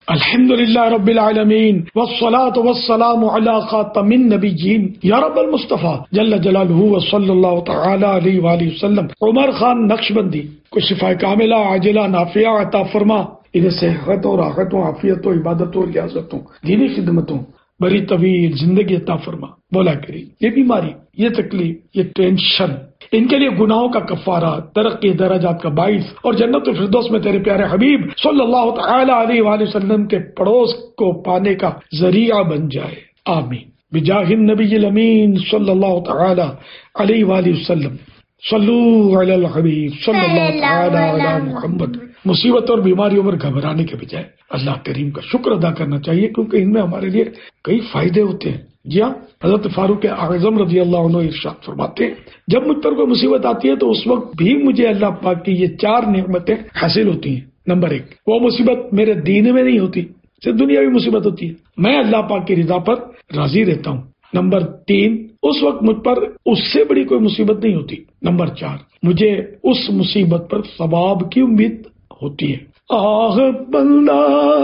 الحمدللہ رب العالمین والصلاة والسلام علی خاتم النبیین یا رب المصطفیٰ جل جلالہ وصلی اللہ تعالی علیہ وآلہ وسلم۔ عمر خان نقشبندی کو شفا کاملہ عاجلہ نافعہ عطا فرما، انہیں صحت اور راحت و عافیت و عبادت و ریاضتوں دینی خدمتوں بڑی طویل زندگی عطا فرما۔ مولا کریم یہ بیماری، یہ تکلیف، یہ ٹینشن، ان کے لیے گناہوں کا کفارہ، ترقی درجات کا باعث اور جنت الفردوس میں تیرے پیارے حبیب صلی اللہ تعالی علیہ وآلہ وسلم کے پڑوس کو پانے کا ذریعہ بن جائے، آمین۔ بجاہ النبی الامین صلی اللہ تعالی علیہ وآلہ وسلم، صلو علی الحبیب صلی اللہ تعالی علی محمد۔ مصیبت اور بیماریوں پر گھبرانے کے بجائے اللہ کریم کا شکر ادا کرنا چاہیے، کیونکہ ان میں ہمارے لیے کئی فائدے ہوتے ہیں۔ جی ہاں، حضرت فاروق اعظم رضی اللہ عنہ ارشاد فرماتے ہیں، جب مجھ پر کوئی مصیبت آتی ہے تو اس وقت بھی مجھے اللہ پاک کی یہ 4 نعمتیں حاصل ہوتی ہیں۔ نمبر 1، وہ مصیبت میرے دین میں نہیں ہوتی، صرف دنیاوی مصیبت ہوتی ہے، میں اللہ پاک کی رضا پر راضی رہتا ہوں۔ نمبر 3، اس وقت مجھ پر اس سے بڑی کوئی مصیبت نہیں ہوتی۔ نمبر 4، مجھے اس مصیبت پر ثواب کی امید ہوتی ہے۔ آہ بندہ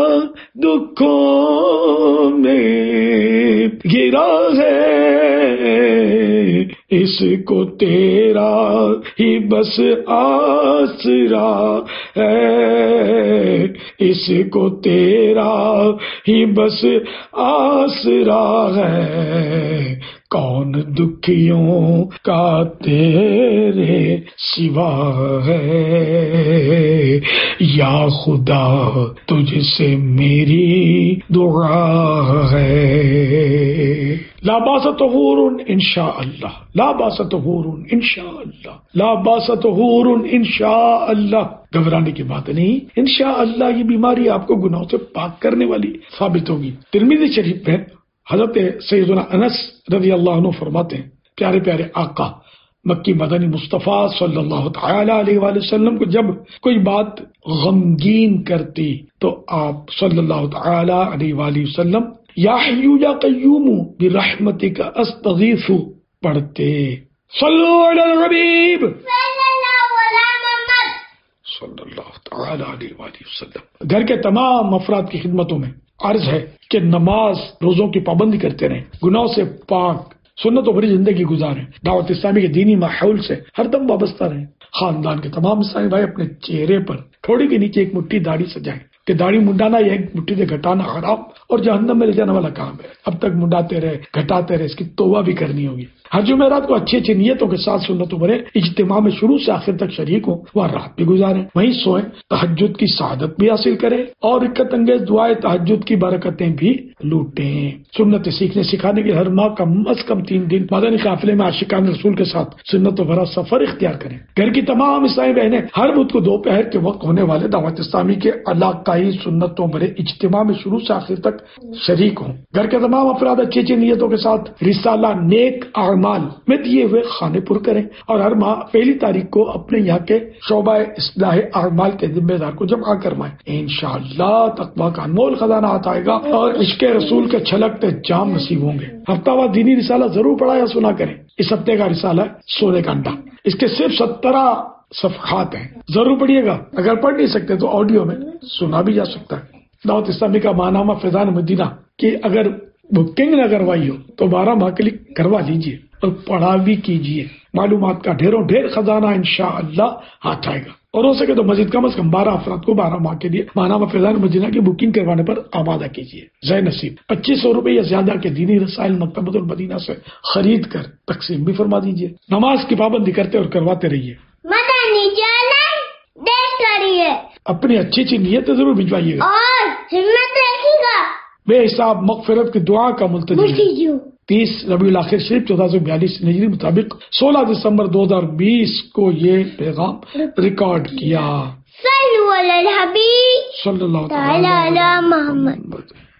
دکھوں میں گرا ہے، اس کو تیرا ہی بس آسرا ہے، اس کو تیرا ہی بس آسرا ہے، کون دکھیوں کا تیرے سوا ہے، یا خدا تجھ سے میری دعا ہے۔ لا باس طہور انشاء اللہ، لا باس طہور انشاء اللہ، لا باس طہور انشاء اللہ۔ گھبرانے کی بات نہیں، انشاء اللہ یہ بیماری آپ کو گناہوں سے پاک کرنے والی ثابت ہوگی۔ ترمذی شریف میں حضرت سیدنا انس رضی اللہ عنہ فرماتے ہیں، پیارے پیارے آقا مکی مدنی مصطفیٰ صلی اللہ تعالی علیہ وآلہ وسلم کو جب کوئی بات غمگین کرتی تو آپ صلی اللہ تعالی علیہ وآلہ وسلم یا حی یا قیوم برحمتک استغیث پڑھتے۔ صلو علی الحبیب صلی اللہ تعالی علیہ وآلہ وسلم۔ گھر کے تمام افراد کی خدمتوں میں عرض ہے کہ نماز روزوں کی پابندی کرتے رہیں، گناہوں سے پاک سنت و بری زندگی گزاریں، دعوت اسلامی کے دینی ماحول سے ہر دم وابستہ رہیں۔ خاندان کے تمام اسلامی بھائی اپنے چہرے پر تھوڑی کے نیچے ایک مٹھی داڑھی سجائیں کہ داڑھی منڈانا یا ایک مٹھی سے گھٹانا حرام اور جہنم میں لے جانے والا کام ہے۔ اب تک منڈاتے رہے، گھٹاتے رہے، اس کی توبہ بھی کرنی ہوگی۔ ہر جمعرات کو اچھی اچھی نیتوں کے ساتھ سنتوں بھرے اجتماع میں شروع سے آخر تک شریک ہوں، وہاں رات بھی گزاریں، وہیں سوئیں، تہجد کی سعادت بھی حاصل کریں اور رکعت انگیز دعائے تہجد کی برکتیں بھی لوٹیں۔ سنت سیکھنے سکھانے کے ہر ماہ کم از کم 3 دن مدنی قافلے میں عاشقان رسول کے ساتھ سنتوں بھرا سفر اختیار کریں۔ گھر کی تمام اسلامی بہنیں ہر بدھ کو دوپہر کے وقت ہونے والے دعوت اسلامی کے علاقائی سنتوں بھرے اجتماع میں شروع سے آخر تک شریک ہوں۔ گھر کے تمام افراد اچھی اچھی نیتوں کے ساتھ رسالہ نیک اعمال میں دیے ہوئے خانے پر کریں اور ہر ماہ 1 تاریخ کو اپنے یہاں کے شعبہ اصلاح اعمال کے ذمہ دار کو جمع کروائیں۔ انشاءاللہ تقویٰ کا انمول خزانہ آئے گا اور عشق رسول کے چھلکتے جام نصیب ہوں گے۔ ہفتہ وار دینی رسالہ ضرور پڑھا یا سنا کریں۔ اس ہفتے کا رسالہ سونے کا انڈا، اس کے صرف 17 صفحات ہیں، ضرور پڑھیے گا۔ اگر پڑھ نہیں سکتے تو آڈیو میں سنا بھی جا سکتا ہے۔ دعوت اسلامی کا ماہنامہ فیضان مدینہ کی اگر بکنگ نہ کروائی ہو تو 12 ماہ کے لیے کروا لیجیے اور پڑھا بھی کیجیے۔ معلومات کا ڈھیروں ڈھیر خزانہ انشاءاللہ ہاتھ آئے گا، اور ہو سکے تو مزید کم از کم 12 افراد کو 12 ماہ کے لیے ماہنامہ فیضان مدینہ کی بکنگ کروانے پر آمادہ کیجیے۔ ذی نصیب 2500 روپے یا زیادہ کے دینی رسائل مکتبۃ المدینہ سے خرید کر تقسیم بھی فرما دیجیے۔ نماز کی پابندی کرتے اور کرواتے رہیے۔ مدنی چینل دیکھ کریے، اپنی اچھی اچھی نیتیں ضرور بھجوائیے گا اور ہمت رکھیے گا۔ بے حساب مغفرت کی دعا کا ملتزم 30 ربیع الاخر شریف 1442 ہجری مطابق 16 دسمبر 2020 کو یہ پیغام ریکارڈ کیا۔ صلو علی الحبیب صلی اللہ تعالی علی محمد۔